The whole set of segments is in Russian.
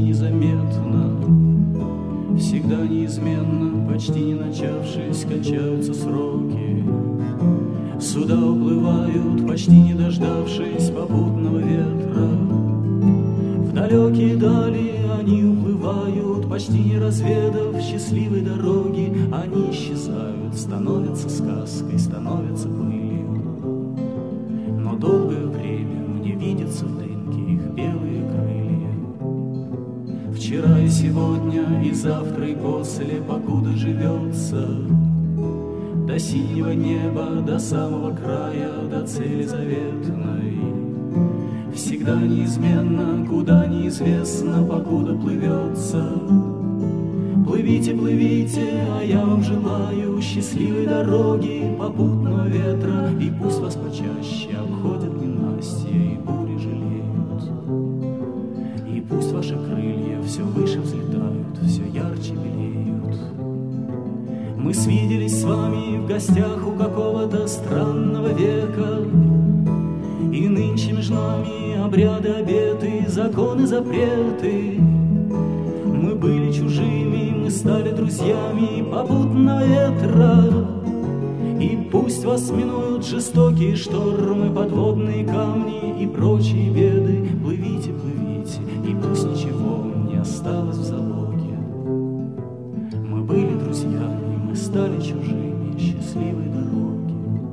незаметно, всегда неизменно, почти не начавшись, кончаются сроки. Суда уплывают, почти не дождавшись попутного ветра. В далекие дали они уплывают, почти не разведав счастливой дороги. Они исчезают, становятся сказкой, становятся пылью. Но долгое время мне видится в дымке их белые крылья. Вчера и сегодня, и завтра, и после, покуда живется, до синего неба, до самого края, до цели заветной. Всегда неизменно, куда неизвестно, покуда плывется. Плывите, плывите, а я вам желаю счастливой дороги, попутного ветра, и пусть вас почаще обходят ненастья и бури жалеют. И пусть ваши крылья все выше взлетают, все ярче белеют. Мы свиделись с вами в гостях у какого-то странного века, и нынче между нами обряды, обеты, законы, запреты. Мы были чужими, мы стали друзьями попутного ветра. И пусть вас минуют жестокие штормы, подводные камни и прочие беды. Плывите, плывите, и пусть ничего не осталось в залоге. Мы были друзьями, мы стали чужими, счастливой дороги.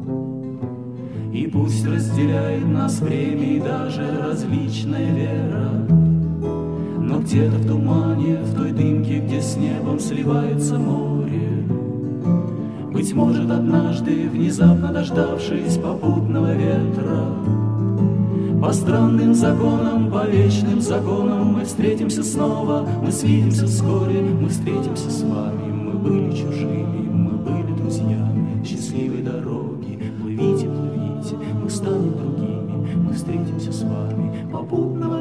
И пусть разделяет нас время и даже различная вера, но где-то в тумане, в той дымке, где с небом сливается море, быть может, однажды, внезапно дождавшись попутного ветра, по странным законам, по вечным законам мы встретимся снова, мы свидимся вскоре, мы встретимся с вами. Мы были чужими, мы были друзьями, счастливой дороги. Плывите, плывите, мы станем другими, мы встретимся с вами попутного